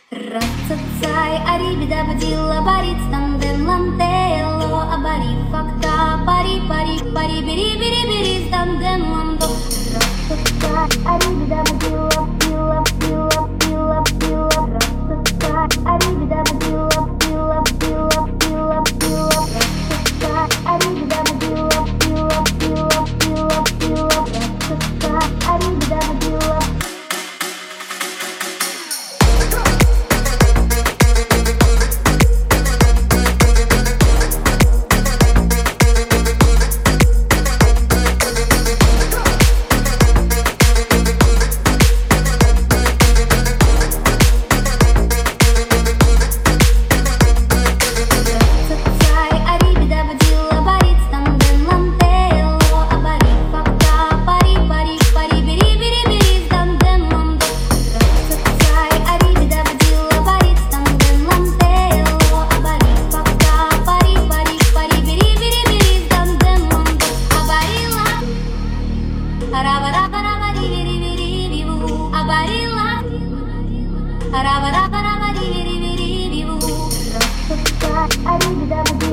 Ратцацай, арибида бдила, барит станден лантело, абари факта, пари, пари, пари, бери, бери, бери, станден ландо. Ратцацай, арибида бдила, бдила, бдила, бдила, бдила, ратцацай, арибида бдила, бдила, бдила, бдила, бдила, ратцацай, арибида бдила, бдила, бдила, бдила, бдила, ратцацай, арибида бдила. Aribida